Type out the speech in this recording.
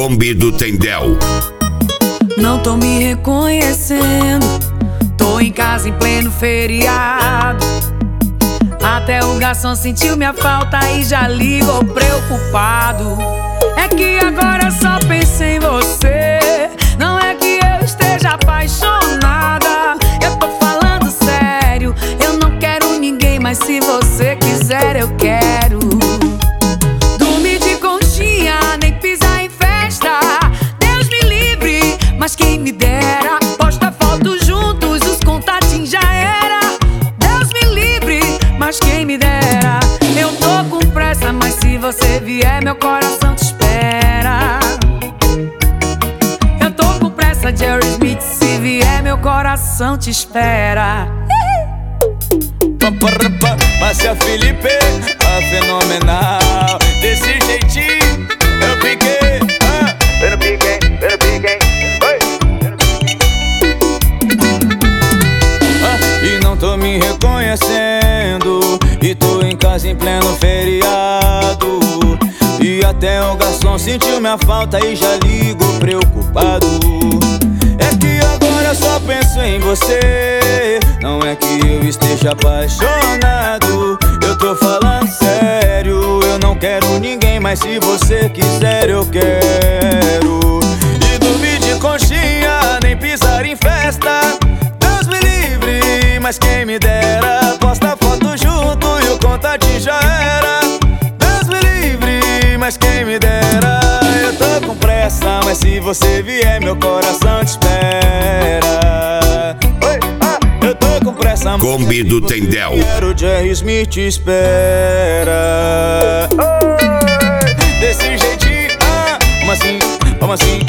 Kombi do Tendel. Não tô me reconhecendo, tô em casa em pleno feriado. Até o garçom sentiu minha falta e já ligou preocupado. É que agora só penso em você, não é que eu esteja apaixonada. Eu tô falando sério, eu não quero ninguém, mas se você quiser eu quero. Dormir de conchinha, nem pisar em festa, Deus me livre, mas quem me dera. Posta foto juntos, os contatinhos já era. Deus me livre, mas quem me dera. Eu tô com pressa, mas se você vier meu coração te espera. Eu tô com pressa, Jerry Smith, se vier meu coração te espera. Márcia Felipe, a fenomenal. Desse jeitinho eu piquei, eu piquei. E não tô me reconhecendo, e tô em casa em pleno feriado. E até o garçom sentiu minha falta e já ligou preocupado. É que agora eu só penso em você, não é que eu esteja apaixonado. Eu tô falando sério, eu não quero ninguém, mas se você quiser eu quero. E dormir de conchinha, nem pisar em festa, Deus me livre, mas quem me dera. Posta foto junto e o contatinho já era. Deus me livre, mas quem me dera. Eu tô com pressa, mas se você vier meu coração te espera. Eu tô com pressa, mas Kombi do Tendel. quero Jerry Smith te espera. Desse jeitinho, como assim, como assim?